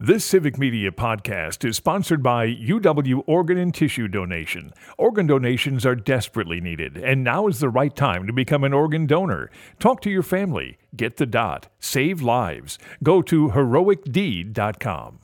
This Civic Media podcast is sponsored by UW Organ and Tissue Donation. Organ donations are desperately needed, and now is the right time to become an organ donor. Talk to your family. Get the dot. Save lives. Go to heroicdeed.com.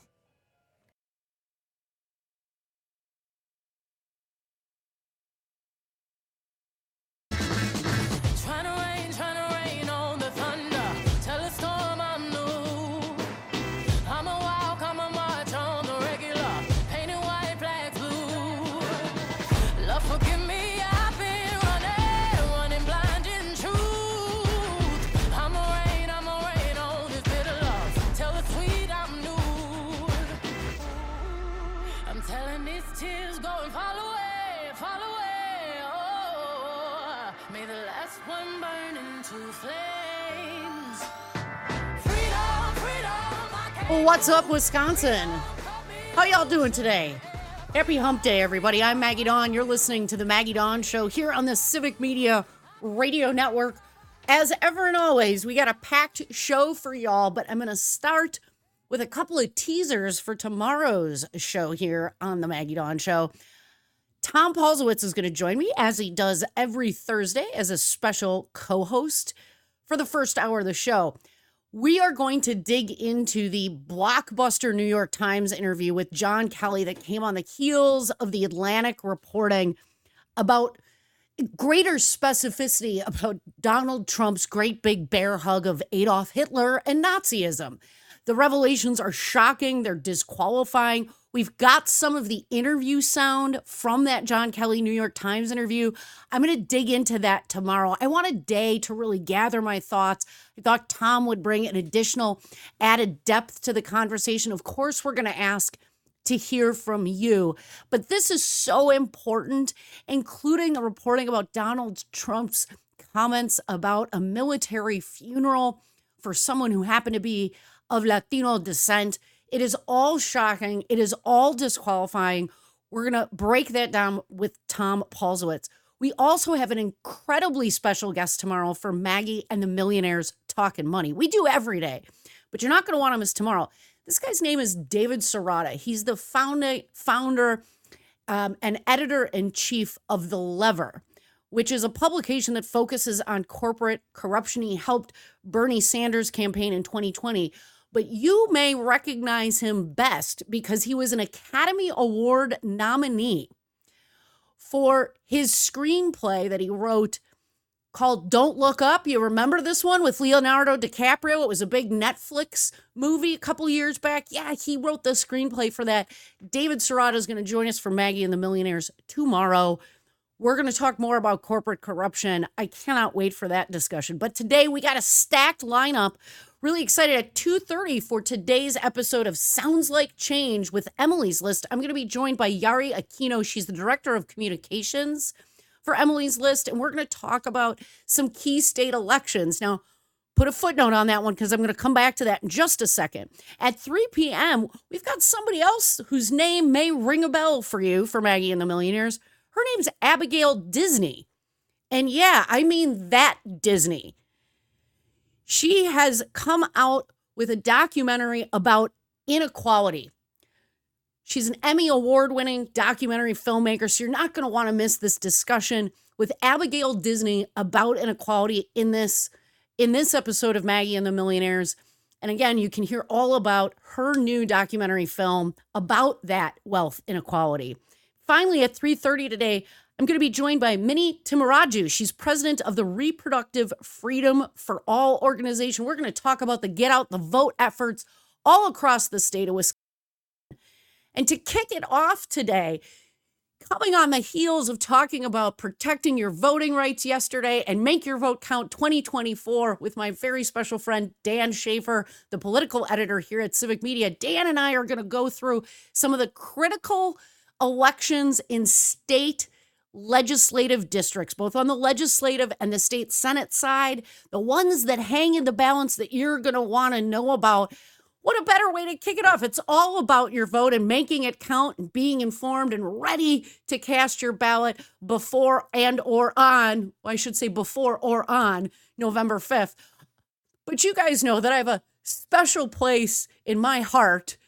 What's up, Wisconsin? How y'all doing today? Happy Hump Day, everybody. I'm Maggie Dawn. You're listening to the Maggie Dawn Show here on the Civic Media Radio Network. As ever and always, we got a packed show for y'all, but I'm going to start with a couple of teasers for tomorrow's show here on the Maggie Dawn Show. Tom Paulsowitz is going to join me, as he does every Thursday, as a special co-host for the first hour of the show. We are going to dig into the blockbuster New York Times interview with John Kelly that came on the heels of the Atlantic reporting about greater specificity about Donald Trump's great big bear hug of Adolf Hitler and Nazism. The revelations are shocking. They're disqualifying. We've got some of the interview sound from that John Kelly New York Times interview. I'm going to dig into that tomorrow. I want a day to really gather my thoughts. I thought Tom would bring an additional added depth to the conversation. Of course, we're going to ask to hear from you. But this is so important, including the reporting about Donald Trump's comments about a military funeral for someone who happened to be of Latino descent. It is all shocking. It is all disqualifying. We're going to break that down with Tom Paulsowitz. We also have an incredibly special guest tomorrow for Maggie and the Millionaires Talking Money. We do every day, but you're not going to want to miss tomorrow. This guy's name is David Serrata. He's the founder and editor-in-chief of The Lever, which is a publication that focuses on corporate corruption. He helped Bernie Sanders' campaign in 2020. But you may recognize him best because he was an Academy Award nominee for his screenplay that he wrote called Don't Look Up. You remember this one with Leonardo DiCaprio? It was a big Netflix movie a couple years back. Yeah, he wrote the screenplay for that. David Serrata is going to join us for Maggie and the Millionaires tomorrow. We're going to talk more about corporate corruption. I cannot wait for that discussion. But today we got a stacked lineup. Really excited at 2:30 for today's episode of Sounds Like Change with Emily's List. I'm going to be joined by Yari Aquino. She's the director of communications for Emily's List, and we're going to talk about some key state elections. Now, put a footnote on that one because I'm going to come back to that in just a second. At 3 p.m., we've got somebody else whose name may ring a bell for you for Maggie and the Millionaires. Her name's Abigail Disney. And yeah, I mean that Disney. She has come out with a documentary about inequality. She's an Emmy Award-winning documentary filmmaker, so you're not going to want to miss this discussion with Abigail Disney about inequality in this episode of Maggie and the Millionaires. And again, you can hear all about her new documentary film about that wealth inequality. Finally, at 3:30 today, I'm going to be joined by Minnie Timaraju. She's president of the Reproductive Freedom for All organization. We're going to talk about the Get Out the Vote efforts all across the state of Wisconsin. And to kick it off today, coming on the heels of talking about protecting your voting rights yesterday and Make Your Vote Count 2024 with my very special friend, Dan Schaefer, the political editor here at Civic Media. Dan and I are going to go through some of the critical elections in state legislative districts, both on the legislative and the state Senate side, the ones that hang in the balance that you're going to want to know about. What a better way to kick it off. It's all about your vote and making it count and being informed and ready to cast your ballot before or on November 5th. But you guys know that I have a special place in my heart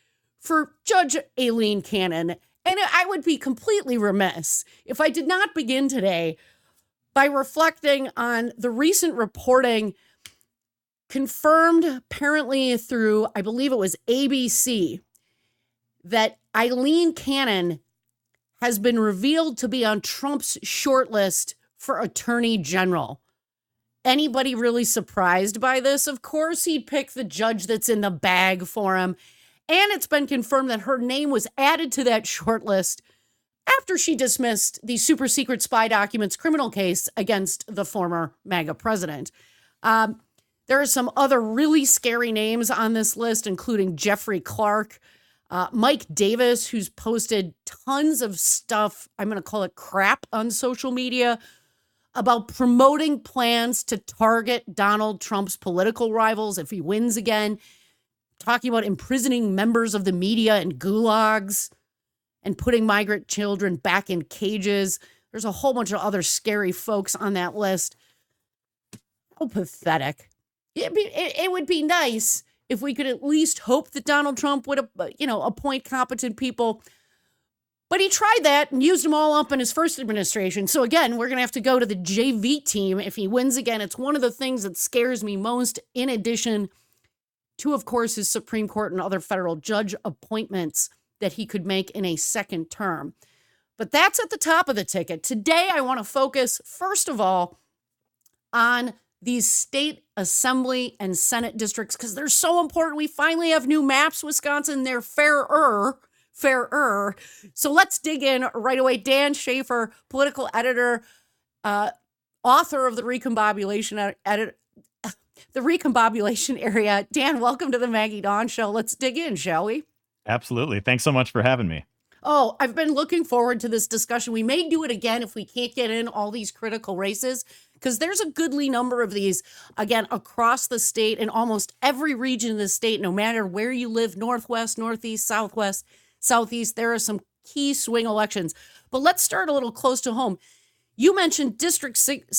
for Judge Aileen Cannon. And I would be completely remiss if I did not begin today by reflecting on the recent reporting confirmed apparently through, I believe it was ABC, that Aileen Cannon has been revealed to be on Trump's shortlist for Attorney General. Anybody really surprised by this? Of course, he'd pick the judge that's in the bag for him. And it's been confirmed that her name was added to that shortlist after she dismissed the super secret spy documents criminal case against the former MAGA president. There are some other really scary names on this list, including Jeffrey Clark, Mike Davis, who's posted tons of stuff, I'm going to call it crap, on social media about promoting plans to target Donald Trump's political rivals if he wins again, talking about imprisoning members of the media in gulags and putting migrant children back in cages. There's a whole bunch of other scary folks on that list. How pathetic. It would be nice if we could at least hope that Donald Trump would, appoint competent people. But he tried that and used them all up in his first administration. So again, we're going to have to go to the JV team if he wins again. It's one of the things that scares me most, in addition to, of course, his Supreme Court and other federal judge appointments that he could make in a second term. But that's at the top of the ticket. Today, I want to focus, first of all, on these state assembly and Senate districts, because they're so important. We finally have new maps, Wisconsin. They're fairer. So let's dig in right away. Dan Schaefer, political editor, author of the Recombobulation Area. Dan, welcome to the Maggie Dawn Show. Let's dig in, shall we? Absolutely. Thanks so much for having me. Oh, I've been looking forward to this discussion. We may do it again if we can't get in all these critical races, because there's a goodly number of these, again, across the state, in almost every region of the state, no matter where you live, Northwest, Northeast, Southwest, Southeast, there are some key swing elections. But let's start a little close to home. You mentioned District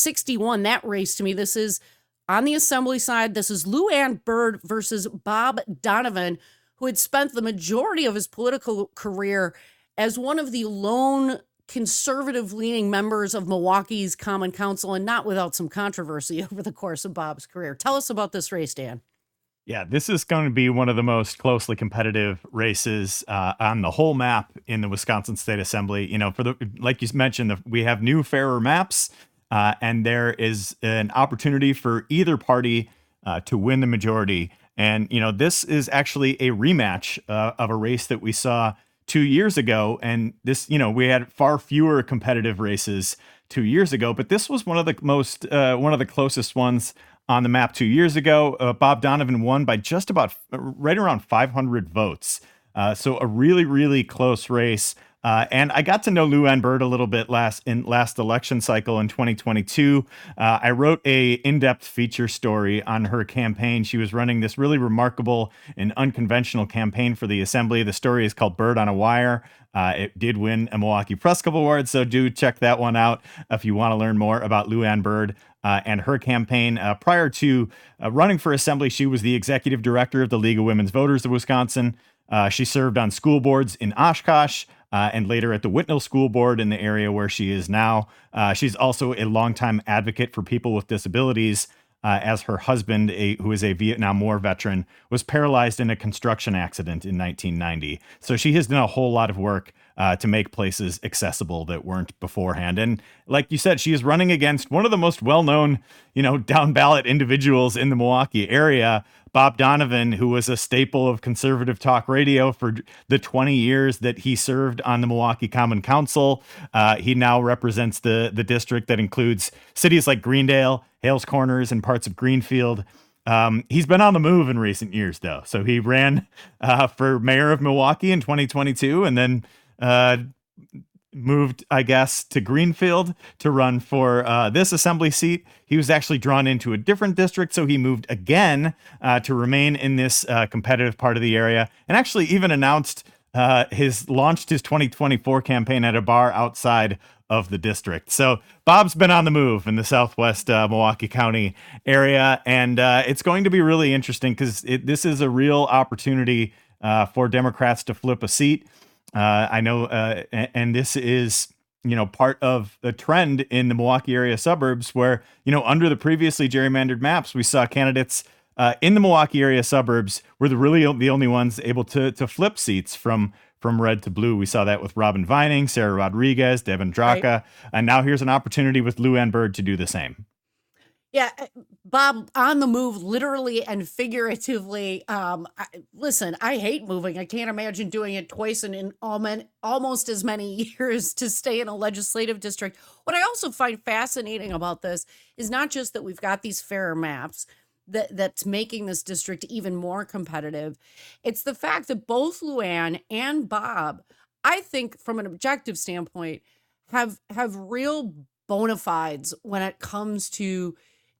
61, that race to me. This is on the assembly side. This is Lou Ann Bird versus Bob Donovan, who had spent the majority of his political career as one of the lone conservative-leaning members of Milwaukee's Common Council, and not without some controversy over the course of Bob's career. Tell us about this race, Dan. Yeah, this is going to be one of the most closely competitive races on the whole map in the Wisconsin State Assembly. Like you mentioned, we have new, fairer maps, and there is an opportunity for either party to win the majority. And, this is actually a rematch of a race that we saw 2 years ago. And this, we had far fewer competitive races 2 years ago, but this was one of the closest ones on the map 2 years ago. Bob Donovan won by just about right around 500 votes. So a really, really close race. And I got to know Lou Ann Bird a little bit last election cycle in 2022. I wrote a in-depth feature story on her campaign. She was running this really remarkable and unconventional campaign for the assembly. The story is called Bird on a Wire. It did win a Milwaukee Press Club Award, so do check that one out if you want to learn more about Lou Ann Bird and her campaign. Prior to running for assembly, she was the executive director of the League of Women's Voters of Wisconsin. She served on school boards in Oshkosh, and later at the Whitnall School Board in the area where she is now. She's also a longtime advocate for people with disabilities, as her husband, who is a Vietnam War veteran, was paralyzed in a construction accident in 1990. So she has done a whole lot of work to make places accessible that weren't beforehand. And like you said, she is running against one of the most well-known, down ballot individuals in the Milwaukee area, Bob Donovan, who was a staple of conservative talk radio for the 20 years that he served on the Milwaukee Common Council. He now represents the district that includes cities like Greendale, Hales Corners, and parts of Greenfield. He's been on the move in recent years, though. So he ran for mayor of Milwaukee in 2022 and then moved, I guess, to Greenfield to run for this assembly seat. He was actually drawn into a different district, so he moved again to remain in this competitive part of the area, and actually even announced launched his 2024 campaign at a bar outside of the district. So Bob's been on the move in the southwest Milwaukee County area, and it's going to be really interesting because this is a real opportunity for Democrats to flip a seat. I know, and this is, part of the trend in the Milwaukee area suburbs where, under the previously gerrymandered maps, we saw candidates in the Milwaukee area suburbs were the only ones able to flip seats from red to blue. We saw that with Robin Vining, Sarah Rodriguez, Devin Draka, right. And now here's an opportunity with Lou Ann Bird to do the same. Yeah, Bob, on the move, literally and figuratively. Listen, I hate moving. I can't imagine doing it twice in almost as many years to stay in a legislative district. What I also find fascinating about this is not just that we've got these fairer maps that's making this district even more competitive. It's the fact that both Lou Ann and Bob, I think from an objective standpoint, have real bona fides when it comes to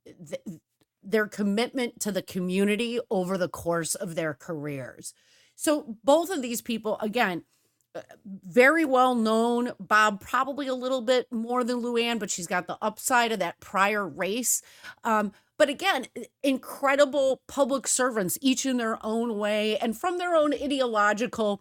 their commitment to the community over the course of their careers. So both of these people, again, very well known. Bob probably a little bit more than Lou Ann, but she's got the upside of that prior race. But again, incredible public servants, each in their own way and from their own ideological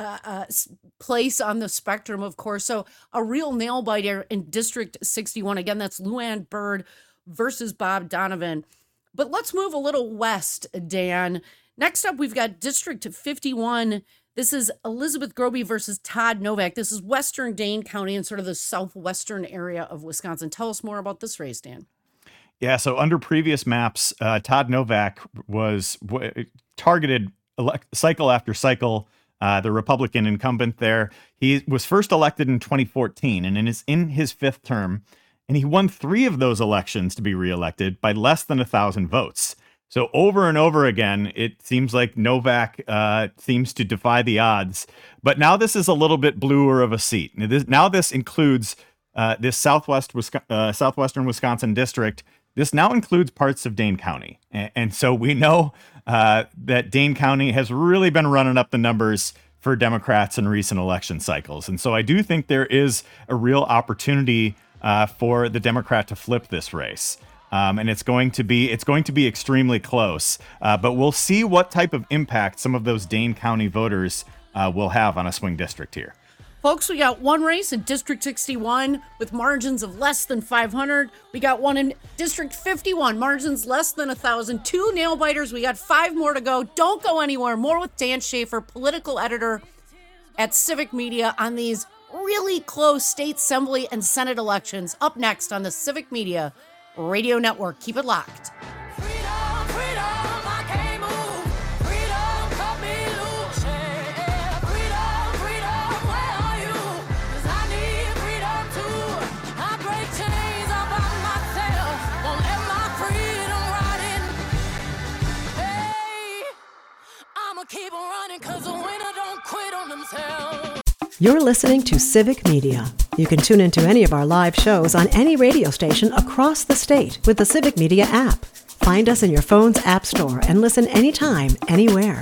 place on the spectrum, of course. So a real nail biter in District 61. Again, that's Lou Ann Bird versus Bob Donovan. But let's move a little west, Dan. Next up, we've got District 51. This is Elizabeth Groby versus Todd Novak. This is Western Dane County and sort of the southwestern area of Wisconsin. Tell us more about this race, Dan. Yeah, so under previous maps, Todd Novak was targeted cycle after cycle, the Republican incumbent there. He was first elected in 2014 and in his fifth term, and he won 3 of those elections to be reelected by less than 1,000 votes. So over and over again, it seems like Novak seems to defy the odds. But now this is a little bit bluer of a seat. Now this includes this southwestern Wisconsin district. This now includes parts of Dane County. And so we know that Dane County has really been running up the numbers for Democrats in recent election cycles. And so I do think there is a real opportunity for the Democrat to flip this race. And it's going to be extremely close. But we'll see what type of impact some of those Dane County voters will have on a swing district here. Folks, we got one race in District 61 with margins of less than 500. We got one in District 51, margins less than 1,000. 2 nail biters. We got 5 more to go. Don't go anywhere. More with Dan Schaefer, political editor at Civic Media, on these really close state assembly and Senate elections. Up next on the Civic Media Radio Network. Keep it locked. Keep on running, 'cause the winner don't quit on themselves. You're listening to Civic Media. You can tune into any of our live shows on any radio station across the state with the Civic Media app. Find us in your phone's app store and listen anytime, anywhere.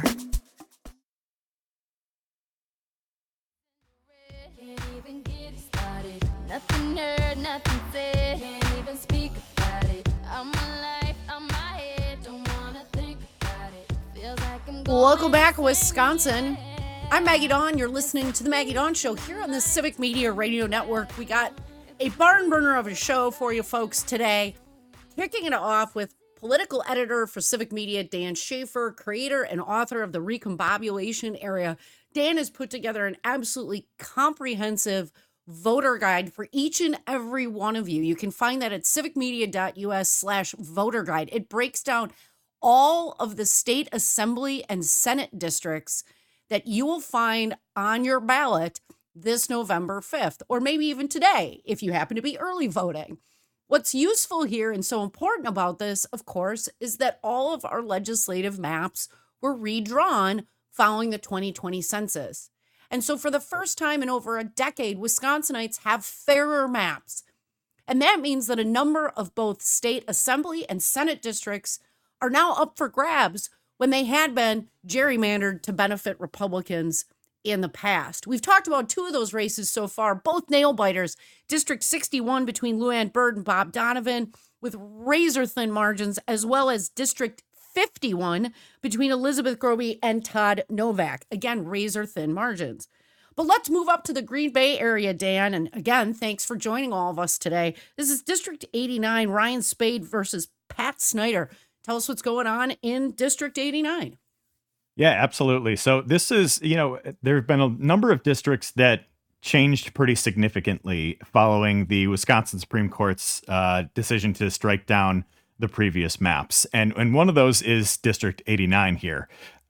Welcome back, Wisconsin. I'm Maggie Dawn. You're listening to the Maggie Dawn Show here on the Civic Media Radio Network. We got a barn burner of a show for you folks today. Kicking it off with political editor for Civic Media, Dan Schaefer, creator and author of the Recombobulation Area. Dan has put together an absolutely comprehensive voter guide for each and every one of you. You can find that at civicmedia.us/voter guide. It breaks down all of the state assembly and Senate districts that you will find on your ballot this November 5th, or maybe even today, if you happen to be early voting. What's useful here and so important about this, of course, is that all of our legislative maps were redrawn following the 2020 census. And so for the first time in over a decade, Wisconsinites have fairer maps. And that means that a number of both state assembly and Senate districts are now up for grabs when they had been gerrymandered to benefit Republicans in the past. We've talked about 2 of those races so far, both nail biters. District 61 between Lou Ann Bird and Bob Donovan with razor thin margins, as well as District 51 between Elizabeth Groby and Todd Novak. Again, razor-thin margins. But let's move up to the Green Bay area, Dan. And again, thanks for joining all of us today. This is District 89, Ryan Spade versus Pat Snyder. Tell us what's going on in District 89. Yeah, absolutely. So this is, there have been a number of districts that changed pretty significantly following the Wisconsin Supreme Court's decision to strike down the previous maps. And one of those is District 89 here.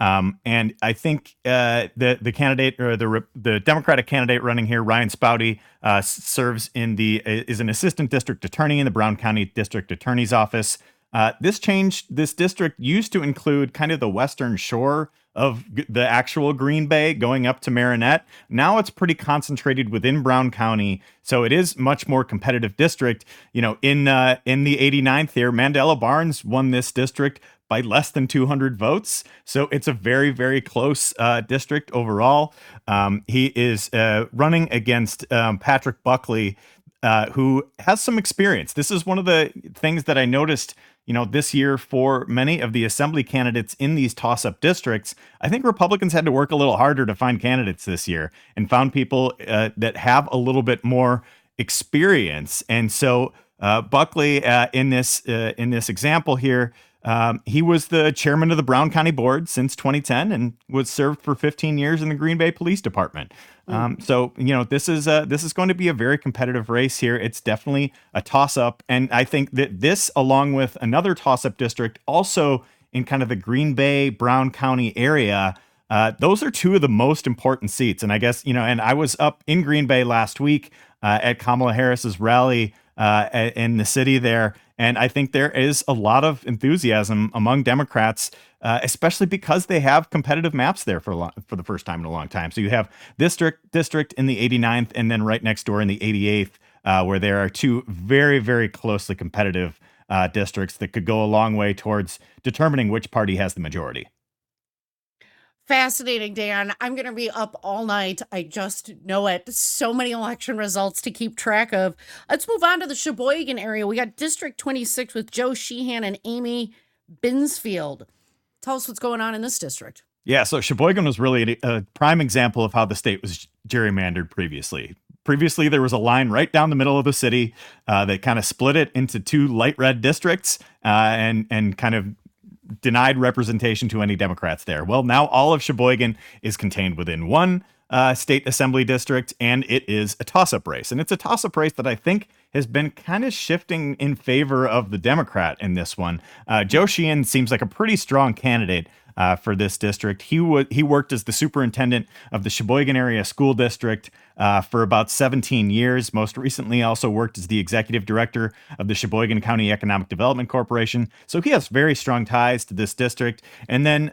And I think the candidate or the Democratic candidate running here, Ryan Spouty, serves is an assistant district attorney in the Brown County District Attorney's Office. This district used to include kind of the western shore of the actual Green Bay going up to Marinette. Now it's pretty concentrated within Brown County, so it is much more competitive district. In the 89th here, Mandela Barnes won this district by less than 200 votes. So it's a very, very close district overall. He is running against Patrick Buckley, who has some experience. This is one of the things that I noticed this year for many of the assembly candidates in these toss-up districts. I think Republicans had to work a little harder to find candidates this year and found people that have a little bit more experience. And so Buckley, in this example here, he was the chairman of the Brown County Board since 2010 and was served for 15 years in the Green Bay Police Department. So this is going to be a very competitive race here. It's definitely a toss-up, and I think that this, along with another toss-up district, also in kind of the Green Bay Brown County area, those are two of the most important seats. And I guess and I was up in Green Bay last week at Kamala Harris's rally in the city there. And I think there is a lot of enthusiasm among Democrats, especially because they have competitive maps there for the first time in a long time. So you have district in the 89th, and then right next door in the 88th, where there are two very, very closely competitive districts that could go a long way towards determining which party has the majority. Fascinating, Dan. I'm going to be up all night. I just know it. So many election results to keep track of. Let's move on to the Sheboygan area. We got District 26 with Joe Sheehan and Amy Binsfield. Tell us what's going on in this district. Yeah, so Sheboygan was really a prime example of how the state was gerrymandered previously. Previously, there was a line right down the middle of the city that kind of split it into two light red districts and kind of denied representation to any Democrats there. Well, now all of Sheboygan is contained within one state assembly district, and it is a toss-up race. And it's a toss-up race that I think has been kind of shifting in favor of the Democrat in this one. Joe Sheehan seems like a pretty strong candidate for this district. He worked as the superintendent of the Sheboygan Area School District for about 17 years. Most recently also worked as the executive director of the Sheboygan County Economic Development Corporation. So he has very strong ties to this district. And then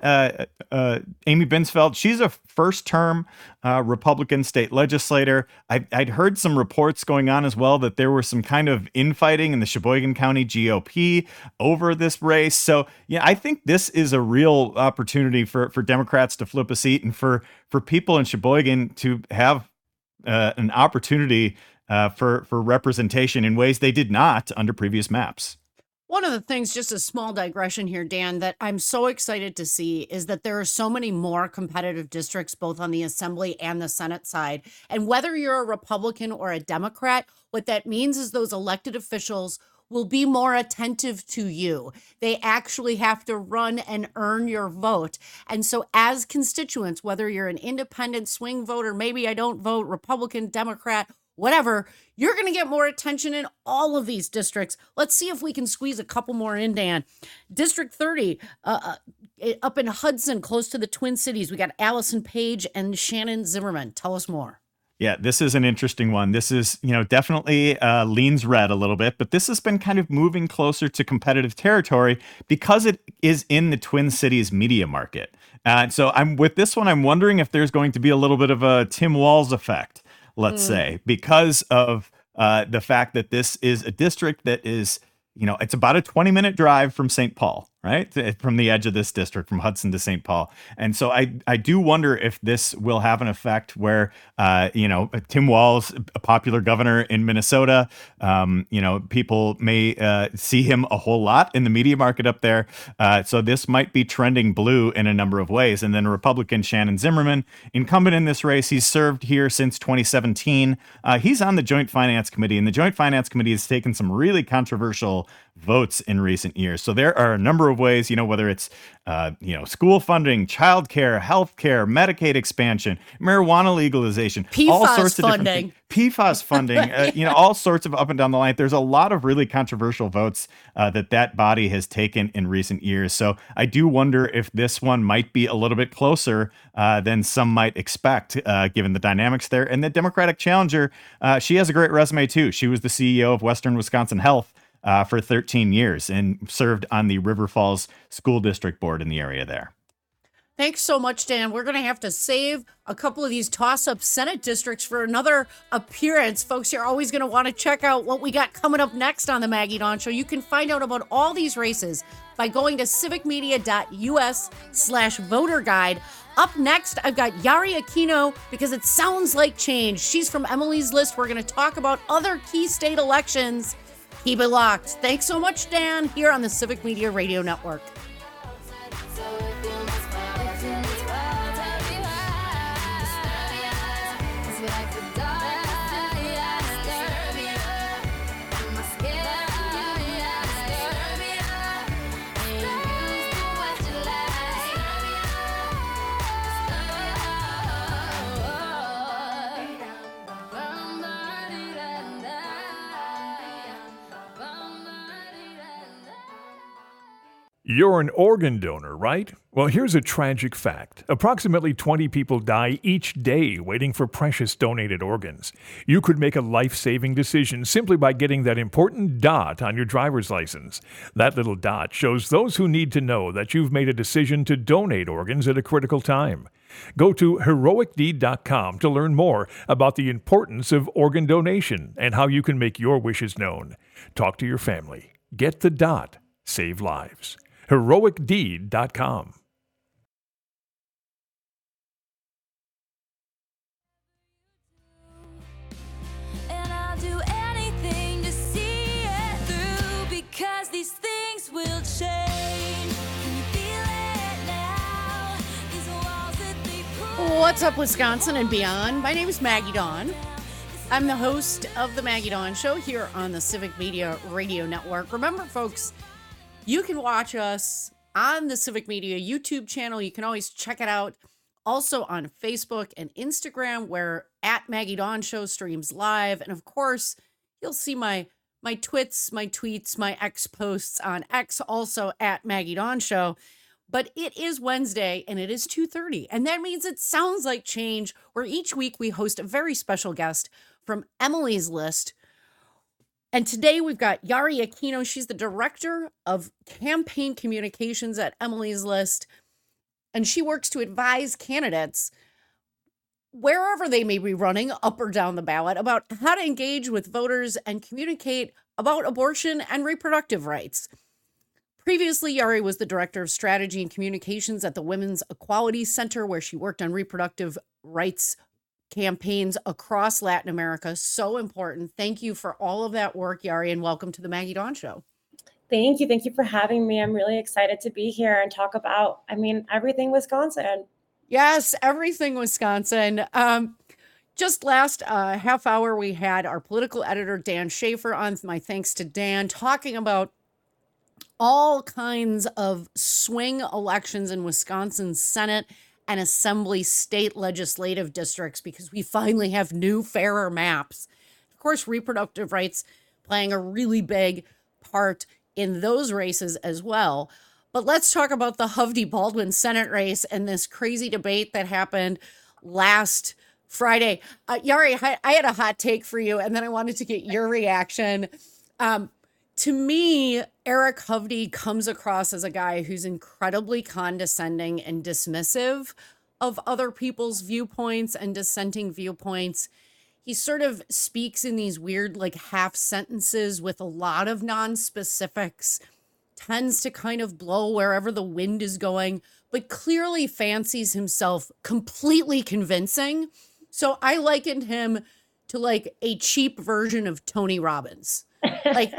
Amy Binsfeld, she's a first-term Republican state legislator. I'd heard some reports going on as well that there were some kind of infighting in the Sheboygan County GOP over this race. So yeah, I think this is a real opportunity for Democrats to flip a seat and for people in Sheboygan to have an opportunity for representation in ways they did not under previous maps. One of the things, just a small digression here, Dan, that I'm so excited to see is that there are so many more competitive districts, both on the Assembly and the Senate side. And whether you're a Republican or a Democrat, what that means is those elected officials will be more attentive to you. They actually have to run and earn your vote. And so as constituents, whether you're an independent swing voter, maybe I don't vote, Republican, Democrat, whatever, you're going to get more attention in all of these districts. Let's see if we can squeeze a couple more in, Dan. District 30, up in Hudson, close to the Twin Cities, we got Allison Page and Shannon Zimmerman. Tell us more. Yeah, this is an interesting one. This is, definitely leans red a little bit, but this has been kind of moving closer to competitive territory because it is in the Twin Cities media market. So I'm wondering if there's going to be a little bit of a Tim Walz effect, let's say, because of the fact that this is a district that is, it's about a 20-minute drive from St. Paul. right? From the edge of this district, from Hudson to St. Paul. And so I do wonder if this will have an effect where, Tim Walz, a popular governor in Minnesota, people may see him a whole lot in the media market up there. So this might be trending blue in a number of ways. And then Republican Shannon Zimmerman, incumbent in this race, he's served here since 2017. He's on the Joint Finance Committee, and the Joint Finance Committee has taken some really controversial votes in recent years. So there are a number of ways, whether it's, school funding, childcare, healthcare, Medicaid expansion, marijuana legalization, all sorts of funding. PFAS funding, all sorts of up and down the line. There's a lot of really controversial votes that body has taken in recent years. So I do wonder if this one might be a little bit closer than some might expect, given the dynamics there. And the Democratic challenger, she has a great resume too. She was the CEO of Western Wisconsin Health for 13 years and served on the River Falls School District Board in the area there. Thanks so much, Dan. We're going to have to save a couple of these toss-up Senate districts for another appearance. Folks, you're always going to want to check out what we got coming up next on the Maggie Dawn Show. You can find out about all these races by going to civicmedia.us/voter guide. Up next, I've got Yari Aquino, because it sounds like change. She's from Emily's List. We're going to talk about other key state elections. Keep it locked. Thanks so much, Dan, here on the Civic Media Radio Network. You're an organ donor, right? Well, here's a tragic fact. Approximately 20 people die each day waiting for precious donated organs. You could make a life-saving decision simply by getting that important dot on your driver's license. That little dot shows those who need to know that you've made a decision to donate organs at a critical time. Go to heroicdeed.com to learn more about the importance of organ donation and how you can make your wishes known. Talk to your family. Get the dot. Save lives. heroicdeed.com. And I'll do anything to see it through, because these things will change. Can you feel it now? These walls that they put. What's up, Wisconsin and beyond? My name is Maggie Dawn. I'm the host of the Maggie Dawn Show here on the Civic Media Radio Network. Remember, folks, you can watch us on the Civic Media YouTube channel. You can always check it out. Also on Facebook and Instagram, where at Maggie Dawn Show streams live. And of course, you'll see my twits, my tweets, my X posts on X, also at Maggie Dawn Show. But it is Wednesday and it is 2:30. And that means it sounds like change, where each week we host a very special guest from Emily's List. And today we've got Yari Aquino. She's the director of campaign communications at Emily's List. And she works to advise candidates, wherever they may be running, up or down the ballot, about how to engage with voters and communicate about abortion and reproductive rights. Previously, Yari was the director of strategy and communications at the Women's Equality Center, where she worked on reproductive rights campaigns across Latin America. So important. Thank you for all of that work, Yari, and welcome to the Maggie Dawn Show. Thank you. Thank you for having me. I'm really excited to be here and talk about, everything Wisconsin. Yes, everything Wisconsin. Just last half hour, we had our political editor, Dan Schaefer, on. My thanks to Dan, talking about all kinds of swing elections in Wisconsin's Senate and Assembly state legislative districts, because we finally have new, fairer maps. Of course, reproductive rights playing a really big part in those races as well. But let's talk about the Hovde Baldwin Senate race and this crazy debate that happened last Friday. Yari, I had a hot take for you, and then I wanted to get your reaction. To me, Eric Hovde comes across as a guy who's incredibly condescending and dismissive of other people's viewpoints and dissenting viewpoints. He sort of speaks in these weird, half sentences with a lot of non-specifics. tends to kind of blow wherever the wind is going, but clearly fancies himself completely convincing. So I likened him to like a cheap version of Tony Robbins. Like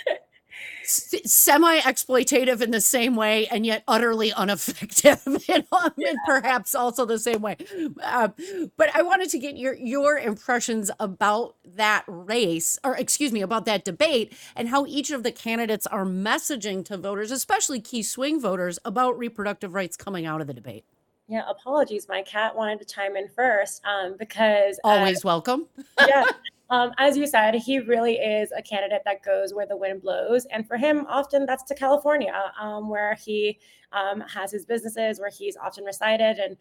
semi-exploitative in the same way and yet utterly ineffective, and perhaps also the same way. But I wanted to get your impressions about that race, or excuse me, about that debate, and how each of the candidates are messaging to voters, especially key swing voters, about reproductive rights coming out of the debate. Yeah, apologies. My cat wanted to chime in first because Always welcome. yeah. As you said, he really is a candidate that goes where the wind blows. And for him, often that's to California, where he has his businesses, where he's often resided. And,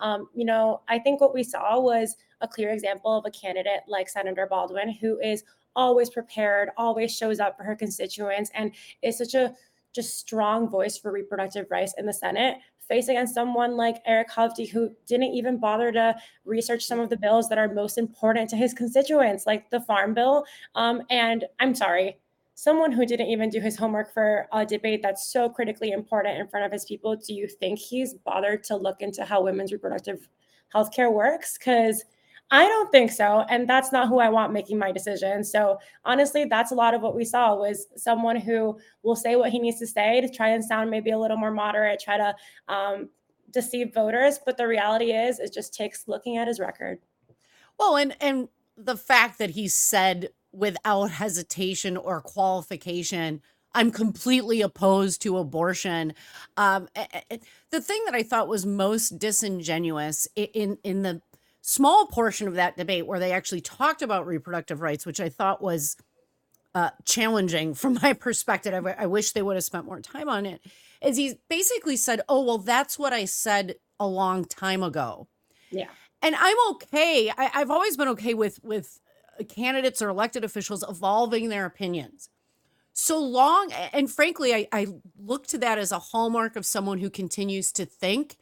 I think what we saw was a clear example of a candidate like Senator Baldwin, who is always prepared, always shows up for her constituents, and is such a just strong voice for reproductive rights in the Senate, face against someone like Eric Hovde, who didn't even bother to research some of the bills that are most important to his constituents, like the Farm Bill. And I'm sorry, someone who didn't even do his homework for a debate that's so critically important in front of his people, do you think he's bothered to look into how women's reproductive health care works? Because I don't think so. And that's not who I want making my decision. So honestly, that's a lot of what we saw was someone who will say what he needs to say to try and sound maybe a little more moderate, try to deceive voters. But the reality is, it just takes looking at his record. Well, and the fact that he said without hesitation or qualification, I'm completely opposed to abortion. The thing that I thought was most disingenuous in the small portion of that debate where they actually talked about reproductive rights, which I thought was challenging from my perspective. I wish they would have spent more time on it. Is he basically said, oh, well, that's what I said a long time ago. Yeah. And I'm okay. I've always been okay with candidates or elected officials evolving their opinions. So long, and frankly, I look to that as a hallmark of someone who continues to think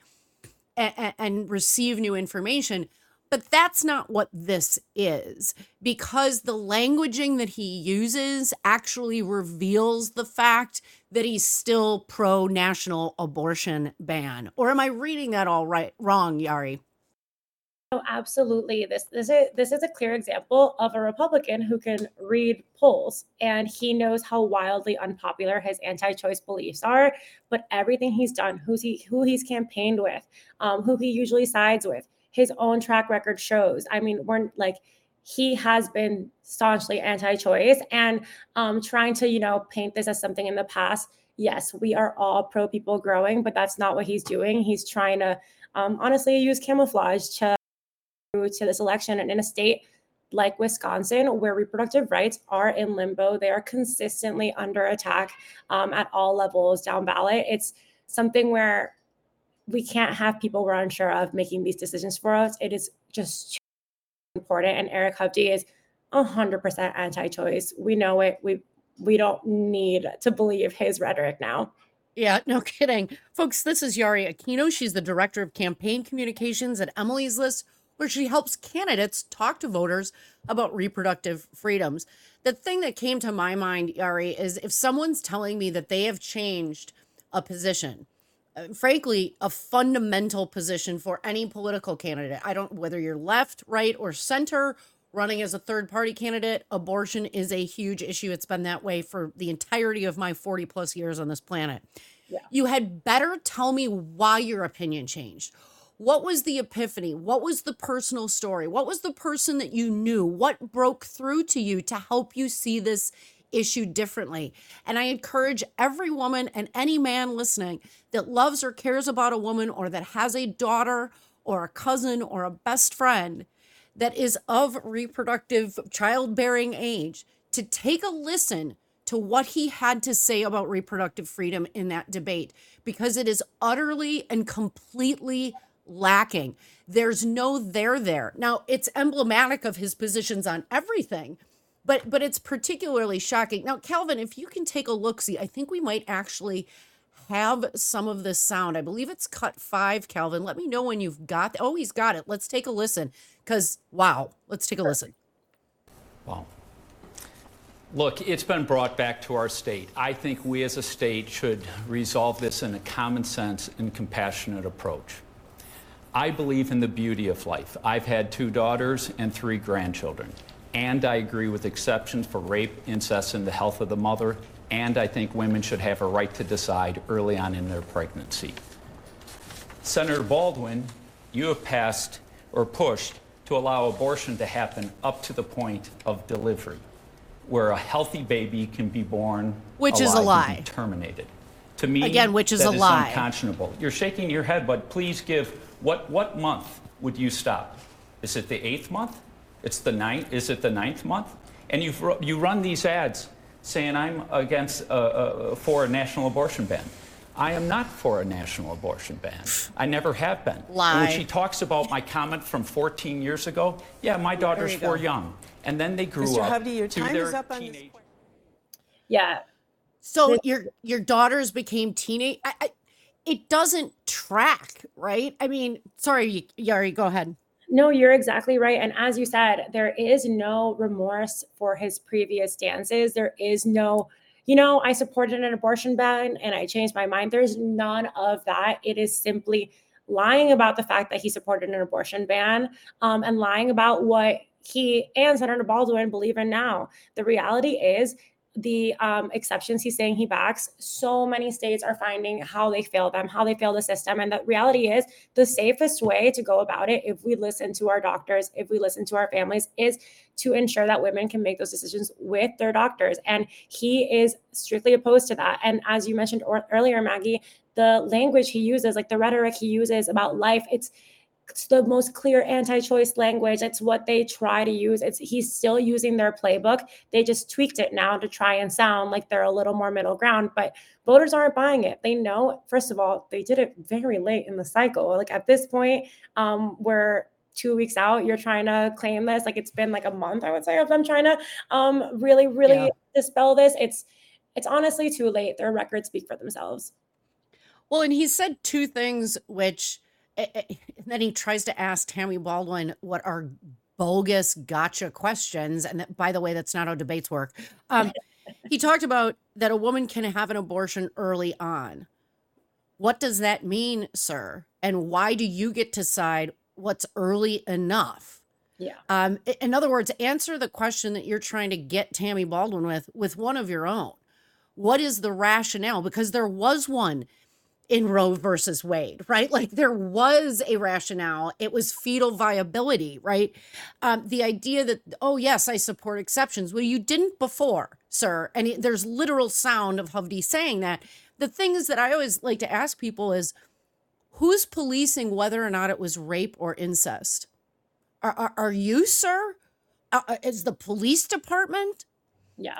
and receive new information. But that's not what this is, because the languaging that he uses actually reveals the fact that he's still pro-national abortion ban. Or am I reading that all wrong, Yari? Oh, absolutely. This is a clear example of a Republican who can read polls, and he knows how wildly unpopular his anti-choice beliefs are. But everything he's done, who he's campaigned with, who he usually sides with, his own track record shows. I mean, he has been staunchly anti-choice, and trying to paint this as something in the past. Yes, we are all pro people growing, but that's not what he's doing. He's trying to honestly use camouflage to this election, and in a state like Wisconsin, where reproductive rights are in limbo, they are consistently under attack at all levels down ballot. It's something where we can't have people we're unsure of making these decisions for us. It is just too important. And Eric Hovde is 100% anti-choice. We know it. We don't need to believe his rhetoric now. Yeah, no kidding. Folks, this is Yari Aquino. She's the Director of Campaign Communications at Emily's List, where she helps candidates talk to voters about reproductive freedoms. The thing that came to my mind, Yari, is if someone's telling me that they have changed a position, frankly, a fundamental position for any political candidate. Whether you're left, right, or center, running as a third party candidate, abortion is a huge issue. It's been that way for the entirety of my 40 plus years on this planet. Yeah. You had better tell me why your opinion changed. What was the epiphany? What was the personal story? What was the person that you knew? What broke through to you to help you see this issue differently? And I encourage every woman and any man listening that loves or cares about a woman, or that has a daughter or a cousin or a best friend that is of reproductive childbearing age, to take a listen to what he had to say about reproductive freedom in that debate, because it is utterly and completely lacking. There's no there. Now, it's emblematic of his positions on everything, but it's particularly shocking. Now, Calvin, if you can take a look-see, I think we might actually have some of this sound. I believe it's cut 5, Calvin. Let me know when you've got. Oh, he's got it. Let's take a listen, because wow, let's take a listen. Wow. Look, it's been brought back to our state. I think we as a state should resolve this in a common sense and compassionate approach. I believe in the beauty of life. I've had 2 daughters and 3 grandchildren. And I agree with exceptions for rape, incest, and the health of the mother. And I think women should have a right to decide early on in their pregnancy. Senator Baldwin, you have passed or pushed to allow abortion to happen up to the point of delivery, where a healthy baby can be born Which is a alive lie. and be terminated. To me, Again, which is that a lie. unconscionable. You're shaking your head, but please give, what month would you stop? Is it the 8th month? It's the 9th? Is it the 9th month? And you run these ads saying I'm against, for a national abortion ban. I am not for a national abortion ban. I never have been. Lie. And when she talks about my comment from 14 years ago, yeah, my daughters were young. And then they grew Mr. up. Hovde, your to time their is up on this teenage- point. Yeah. So your daughters became teenage. It doesn't track, right? I mean, sorry, Yari, go ahead. No, you're exactly right. And as you said, there is no remorse for his previous stances. There is no, I supported an abortion ban and I changed my mind. There's none of that. It is simply lying about the fact that he supported an abortion ban, and lying about what he and Senator Baldwin believe in now. The reality is, the exceptions he's saying he backs, so many states are finding how they fail them, how they fail the system. And the reality is the safest way to go about it, if we listen to our doctors, if we listen to our families, is to ensure that women can make those decisions with their doctors. And he is strictly opposed to that. And as you mentioned earlier, Maggie, the language he uses, like the rhetoric he uses about life, it's the most clear anti-choice language. It's what they try to use. He's still using their playbook. They just tweaked it now to try and sound like they're a little more middle ground, but voters aren't buying it. They know, first of all, they did it very late in the cycle. Like at this point, we're 2 weeks out, you're trying to claim this. Like it's been like a month, I would say, of them trying to really dispel this. It's honestly too late. Their records speak for themselves. Well, and he said 2 things, which and then he tries to ask Tammy Baldwin what are bogus gotcha questions. And that, by the way, that's not how debates work. He talked about that a woman can have an abortion early on. What does that mean, sir? And why do you get to decide what's early enough? Yeah. In other words, answer the question that you're trying to get Tammy Baldwin with one of your own. What is the rationale? Because there was one in Roe versus Wade, right? Like there was a rationale. It was fetal viability, right? The idea that, oh yes, I support exceptions. Well, you didn't before, sir. And there's literal sound of Hovde saying that. The things that I always like to ask people is, who's policing whether or not it was rape or incest? Are you, sir? Is the police department? Yeah.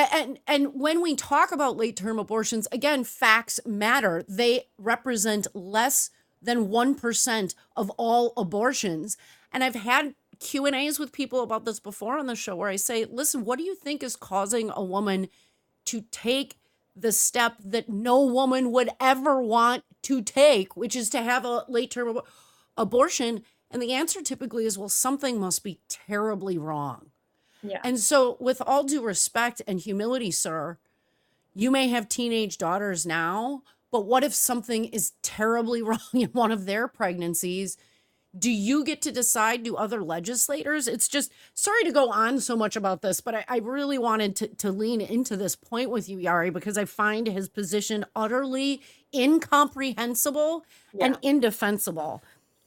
And when we talk about late-term abortions, again, facts matter. They represent less than 1% of all abortions. And I've had Q&As with people about this before on the show where I say, listen, what do you think is causing a woman to take the step that no woman would ever want to take, which is to have a late-term abortion? And the answer typically is, well, something must be terribly wrong. Yeah. And so with all due respect and humility, sir, you may have teenage daughters now, but what if something is terribly wrong in one of their pregnancies? Do you get to decide? Do other legislators? It's just, sorry to go on so much about this, but I really wanted to lean into this point with you, Yari, because I find his position utterly incomprehensible and indefensible.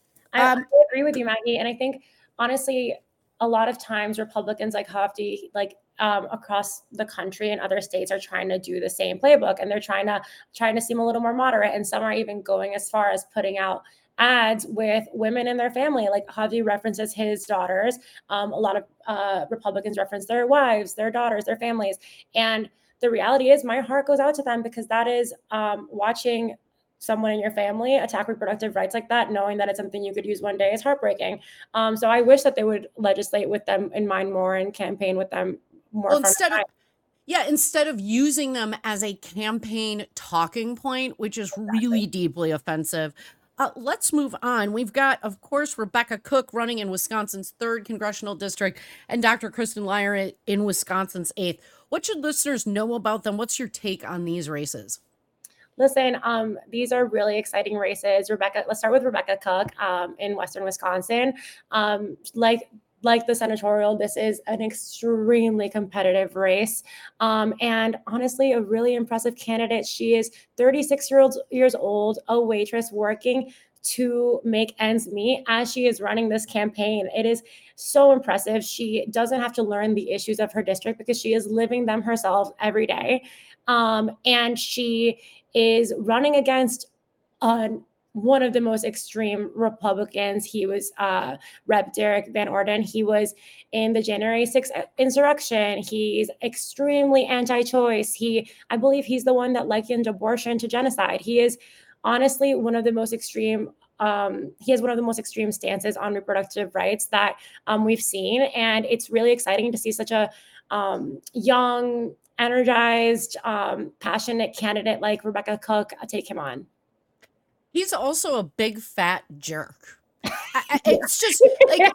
I agree with you, Maggie. And I think, honestly, a lot of times Republicans like Hovde, across the country and other states are trying to do the same playbook, and they're trying to seem a little more moderate. And some are even going as far as putting out ads with women in their family. Like Hovde references his daughters. A lot of Republicans reference their wives, their daughters, their families. And the reality is my heart goes out to them, because that is watching someone in your family attack reproductive rights like that, knowing that it's something you could use one day, is heartbreaking. So I wish that they would legislate with them in mind more and campaign with them more. Well, instead of using them as a campaign talking point, which is really deeply offensive. Let's move on. We've got, of course, Rebecca Cook running in Wisconsin's 3rd Congressional District and Dr. Kristen Lyer in Wisconsin's 8th. What should listeners know about them? What's your take on these races? Listen, these are really exciting races. Let's start with Rebecca Cook in Western Wisconsin. Like the senatorial, this is an extremely competitive race. And honestly, a really impressive candidate. She is 36 years old, a waitress working to make ends meet as she is running this campaign. It is so impressive. She doesn't have to learn the issues of her district because she is living them herself every day. And she is running against one of the most extreme Republicans. He was Rep. Derek Van Orden. He was in the January 6th insurrection. He's extremely anti-choice. I believe he's the one that likened abortion to genocide. He is honestly one of the most extreme. He has one of the most extreme stances on reproductive rights that we've seen. And it's really exciting to see such a young, energized, passionate candidate like Rebecca Cook take him on. He's also a big fat jerk. It's just like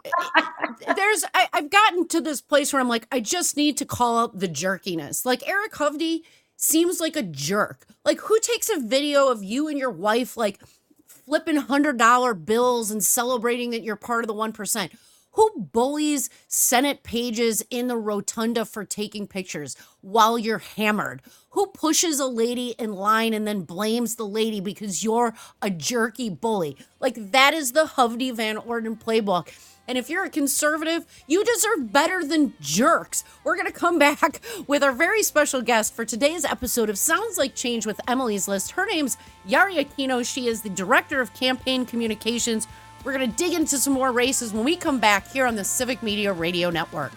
I've gotten to this place where I'm like, I just need to call out the jerkiness. Like Eric Hovde seems like a jerk. Like who takes a video of you and your wife like flipping $100 bills and celebrating that you're part of the 1%? Who bullies Senate pages in the rotunda for taking pictures while you're hammered? Who pushes a lady in line and then blames the lady because you're a jerky bully? Like that is the Hovde Van Orden playbook. And if you're a conservative, you deserve better than jerks. We're going to come back with our very special guest for today's episode of Sounds Like Change with Emily's List. Her name's Yari Aquino. She is the Director of Campaign Communications. We're going to dig into some more races when we come back here on the Civic Media Radio Network.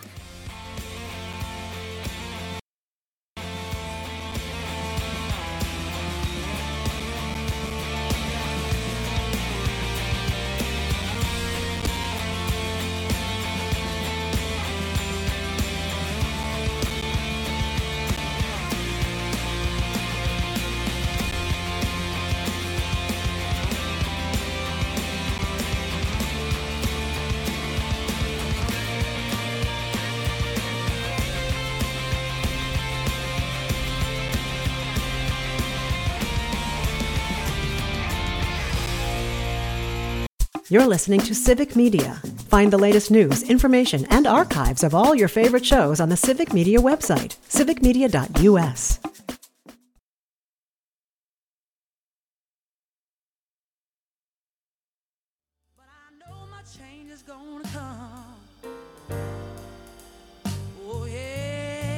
You're listening to Civic Media. Find the latest news, information, and archives of all your favorite shows on the Civic Media website, civicmedia.us. But I know my change is gonna come. Oh yeah.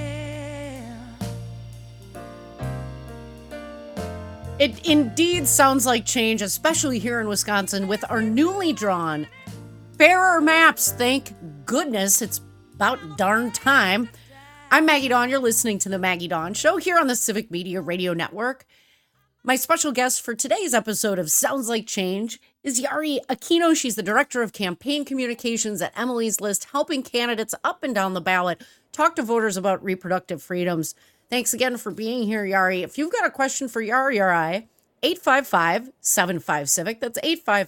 It indeed sounds like change, especially here in Wisconsin with our newly drawn fairer maps. Thank goodness. It's about darn time. I'm Maggie Dawn. You're listening to The Maggie Dawn Show here on the Civic Media Radio Network. My special guest for today's episode of Sounds Like Change is Yari Aquino. She's the Director of Campaign Communications at Emily's List, helping candidates up and down the ballot talk to voters about reproductive freedoms. Thanks again for being here, Yari. If you've got a question for Yari or I, 855-75-CIVIC. That's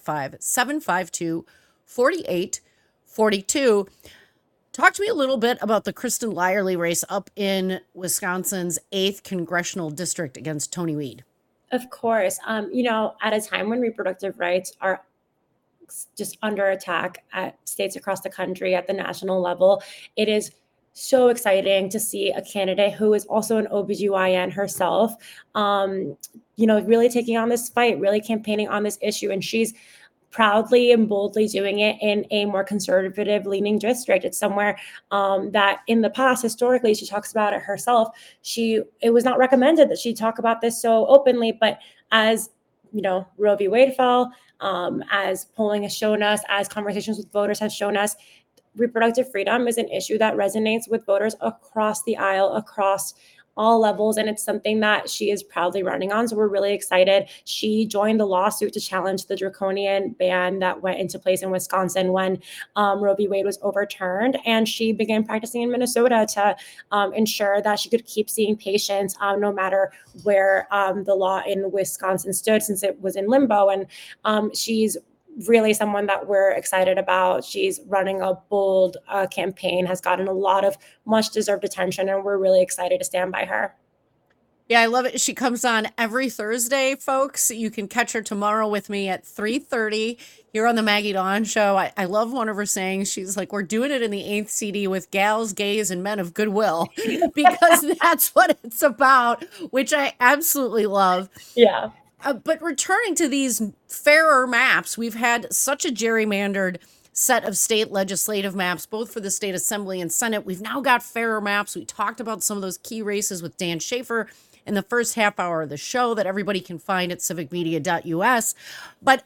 855-752-4842. Talk to me a little bit about the Kristen Lyerly race up in Wisconsin's 8th Congressional District against Tony Weed. Of course. At a time when reproductive rights are just under attack at states across the country at the national level, it is so exciting to see a candidate who is also an OBGYN herself, really taking on this fight, really campaigning on this issue. And she's proudly and boldly doing it in a more conservative leaning district. It's somewhere that in the past, historically, she talks about it herself. It was not recommended that she talk about this so openly, but as Roe v. Wade fell, as polling has shown us, as conversations with voters have shown us, reproductive freedom is an issue that resonates with voters across the aisle, across all levels, and it's something that she is proudly running on. So we're really excited. She joined the lawsuit to challenge the draconian ban that went into place in Wisconsin when Roe v. Wade was overturned, and she began practicing in Minnesota to ensure that she could keep seeing patients no matter where the law in Wisconsin stood, since it was in limbo. And she's really someone that we're excited about. She's running a bold campaign, has gotten a lot of much deserved attention, and we're really excited to stand by her. Yeah, I love it. She comes on every Thursday, folks. You can catch her tomorrow with me at 3:30 here on the Maggie Dawn Show. I love one of her sayings. She's like, we're doing it in the 8th CD with gals, gays, and men of goodwill, because that's what it's about, which I absolutely love. Yeah. But returning to these fairer maps, we've had such a gerrymandered set of state legislative maps, both for the state assembly and Senate. We've now got fairer maps. We talked about some of those key races with Dan Schaefer in the first half hour of the show that everybody can find at civicmedia.us. But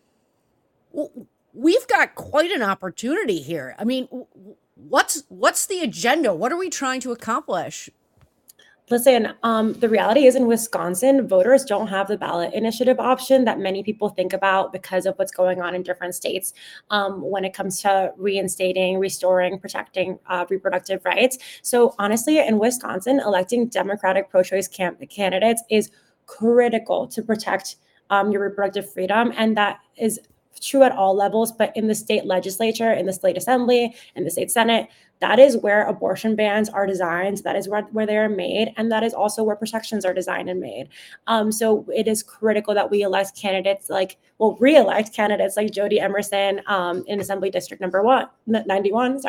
we've got quite an opportunity here. I mean, what's the agenda? What are we trying to accomplish? Listen, the reality is in Wisconsin, voters don't have the ballot initiative option that many people think about because of what's going on in different states when it comes to reinstating, restoring, protecting reproductive rights. So honestly, in Wisconsin, electing Democratic pro-choice candidates is critical to protect your reproductive freedom. And that is true at all levels, but in the state legislature, in the state assembly, in the state Senate, that is where abortion bans are designed. That is where they are made. And that is also where protections are designed and made. So it is critical that we elect candidates re-elect candidates like Jody Emerson in Assembly District number 91,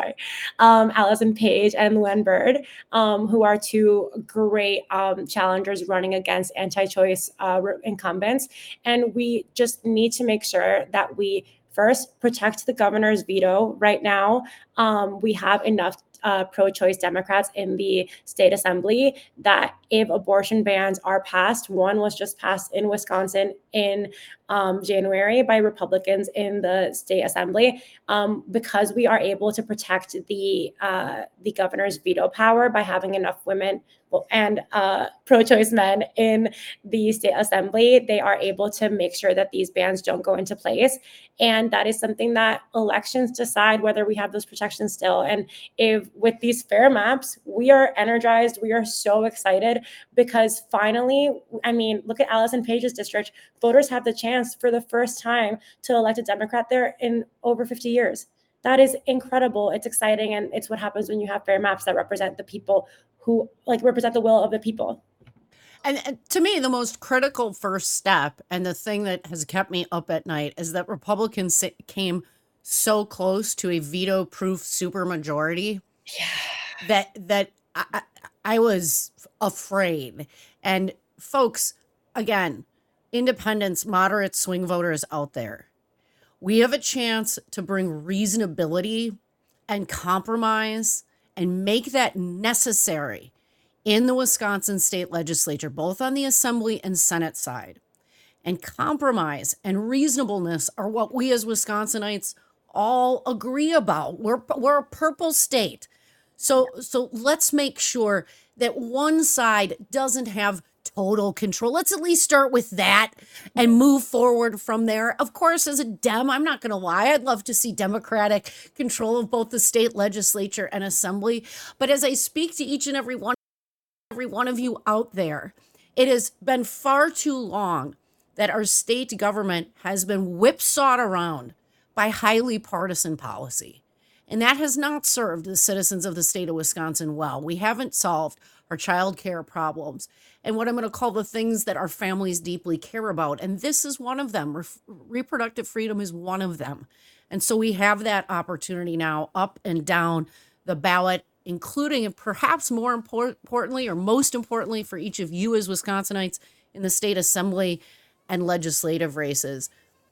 Allison Page and Luann Byrd, who are two great challengers running against anti-choice incumbents. And we just need to make sure that we first protect the governor's veto. Right now, we have enough pro-choice Democrats in the state assembly that if abortion bans are passed, one was just passed in Wisconsin in January by Republicans in the state assembly, because we are able to protect the governor's veto power by having enough women and pro-choice men in the state assembly. They are able to make sure that these bans don't go into place. And that is something that elections decide whether we have those protections still. And if with these fair maps, we are energized, we are so excited because finally, I mean, look at Allison Page's district. Voters have the chance for the first time to elect a Democrat there in over 50 years. That is incredible. It's exciting. And it's what happens when you have fair maps that represent the people who represent the will of the people. And to me, the most critical first step and the thing that has kept me up at night is that Republicans came so close to a veto-proof supermajority that I was afraid. And folks, again, independents, moderate swing voters out there, we have a chance to bring reasonability and compromise and make that necessary in the Wisconsin state legislature, both on the assembly and Senate side. And compromise and reasonableness are what we as Wisconsinites all agree about. We're a purple state. So let's make sure that one side doesn't have total control. Let's at least start with that and move forward from there. Of course, as a Dem, I'm not going to lie, I'd love to see Democratic control of both the state legislature and assembly. But as I speak to each and every one of you out there, it has been far too long that our state government has been whipsawed around by highly partisan policy. And that has not served the citizens of the state of Wisconsin well. We haven't solved our child care problems and what I'm going to call the things that our families deeply care about. And this is one of them. Reproductive freedom is one of them. And so we have that opportunity now up and down the ballot, including, and perhaps more importantly, or most importantly for each of you as Wisconsinites in the state assembly and legislative races.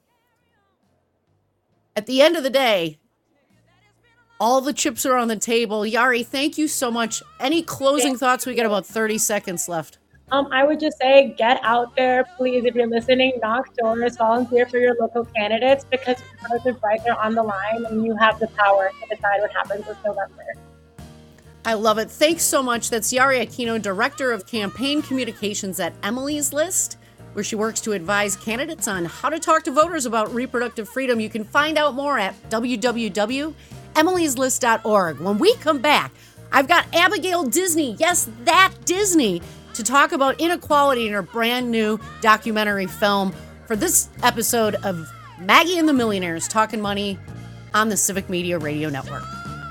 At the end of the day, all the chips are on the table. Yari, thank you so much. Any closing thoughts? We got about 30 seconds left. I would just say, get out there, please. If you're listening, knock doors, volunteer for your local candidates, because reproductive rights are on the line and you have the power to decide what happens this November. I love it. Thanks so much. That's Yari Aquino, Director of Campaign Communications at Emily's List, where she works to advise candidates on how to talk to voters about reproductive freedom. You can find out more at www.emilyslist.org. When we come back, I've got Abigail Disney, yes, that Disney, to talk about inequality in her brand new documentary film for this episode of Maggie and the Millionaires, Talking Money on the Civic Media Radio Network.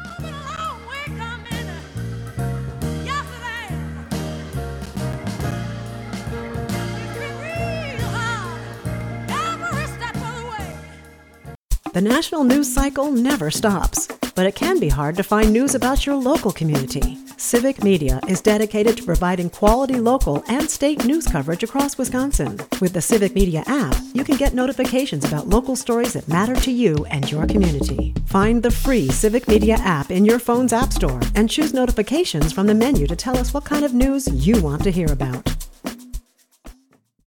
The national news cycle never stops, but it can be hard to find news about your local community. Civic Media is dedicated to providing quality local and state news coverage across Wisconsin. With the Civic Media app, you can get notifications about local stories that matter to you and your community. Find the free Civic Media app in your phone's app store and choose notifications from the menu to tell us what kind of news you want to hear about.